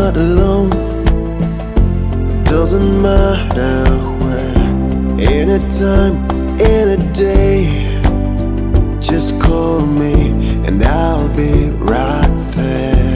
not alone. Doesn't matter where, anytime, any day. Just call me and I'll be right there.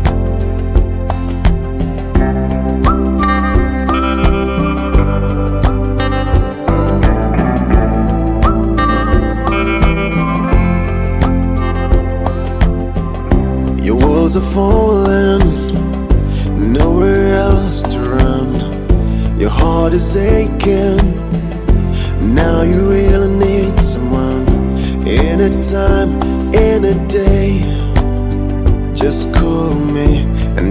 Your walls are falling, nowhere else to run. Your heart is aching, now you really need someone. Anytime, any day. Just call me and